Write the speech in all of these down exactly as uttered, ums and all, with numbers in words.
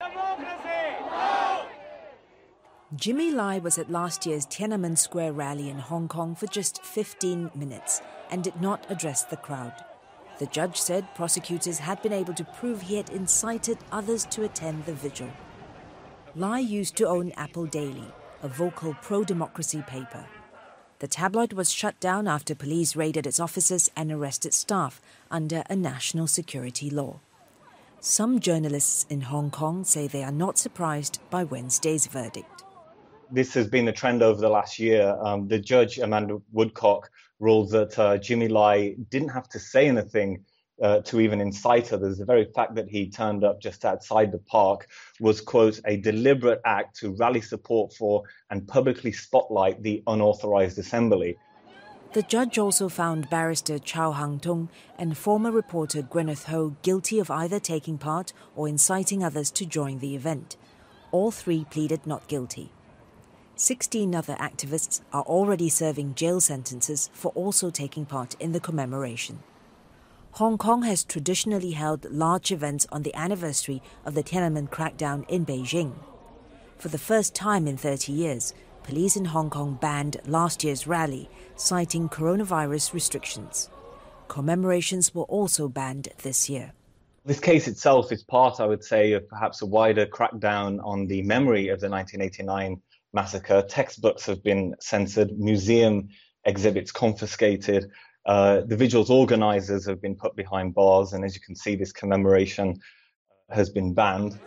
Jimmy Lai was at last year's Tiananmen Square rally in Hong Kong for just fifteen minutes and did not address the crowd. The judge said prosecutors had been able to prove he had incited others to attend the vigil. Lai used to own Apple Daily, a vocal pro-democracy paper. The tabloid was shut down after police raided its offices and arrested staff under a national security law. Some journalists in Hong Kong say they are not surprised by Wednesday's verdict. This has been a trend over the last year. Um, the judge, Amanda Woodcock, ruled that uh, Jimmy Lai didn't have to say anything uh, to even incite others. The very fact that he turned up just outside the park was, quote, a deliberate act to rally support for and publicly spotlight the unauthorized assembly. The judge also found barrister Chow Hang Tung and former reporter Gwyneth Ho guilty of either taking part or inciting others to join the event. All three pleaded not guilty. Sixteen other activists are already serving jail sentences for also taking part in the commemoration. Hong Kong has traditionally held large events on the anniversary of the Tiananmen crackdown in Beijing. For the first time in thirty years, police in Hong Kong banned last year's rally, citing coronavirus restrictions. Commemorations were also banned this year. This case itself is part, I would say, of perhaps a wider crackdown on the memory of the nineteen eighty-nine massacre. Textbooks have been censored, museum exhibits confiscated, uh, the vigil's organisers have been put behind bars, and as you can see, this commemoration has been banned.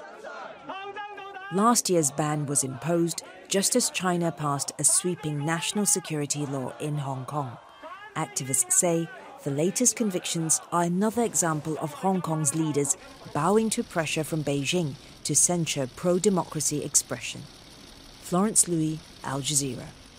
Last year's ban was imposed just as China passed a sweeping national security law in Hong Kong. Activists say the latest convictions are another example of Hong Kong's leaders bowing to pressure from Beijing to censure pro-democracy expression. Florence Louis, Al Jazeera.